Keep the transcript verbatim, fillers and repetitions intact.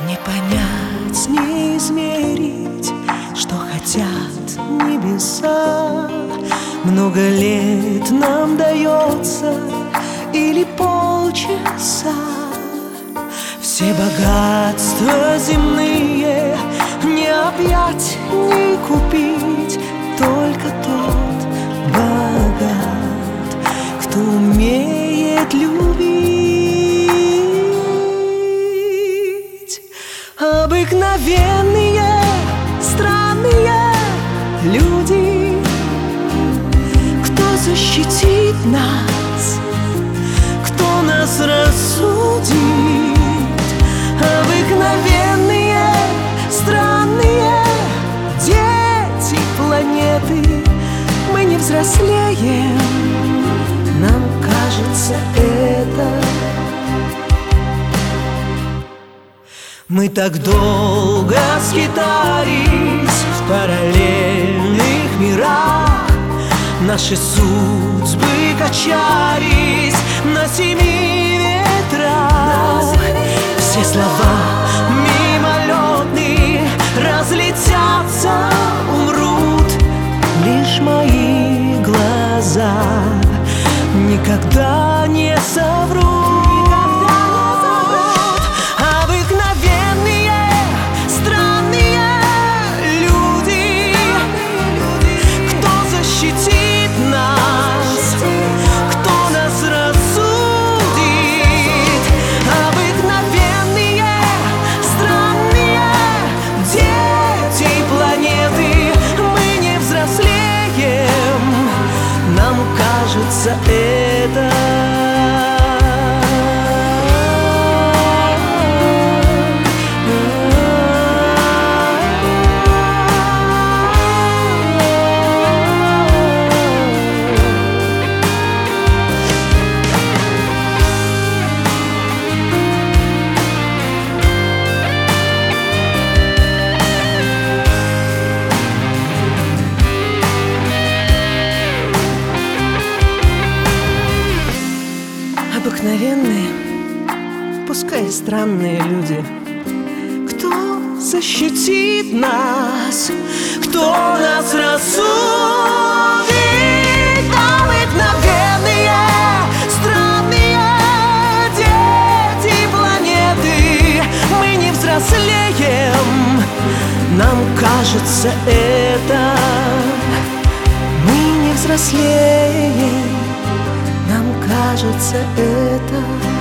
Не понять, не измерить, что хотят небеса. Много лет нам дается или полчаса. Все богатства земные не объять, не купить. Только тот богат, кто умеет любить. Обыкновенные, странные люди, кто защитит нас, кто нас рассудит. Обыкновенные, странные дети планеты. Мы не взрослеем, нам кажется это. Мы так долго скитались в параллельных мирах. Наши судьбы качались на семи ветрах. Все слова мимолетные разлетятся, умрут. Лишь мои глаза никогда не соврут. Кажется, это обыкновенные, пускай странные люди. Кто защитит нас, кто нас рассудит? Обыкновенные, странные дети планеты. Мы не взрослеем, нам кажется это. Мы не взрослеем, кажется, это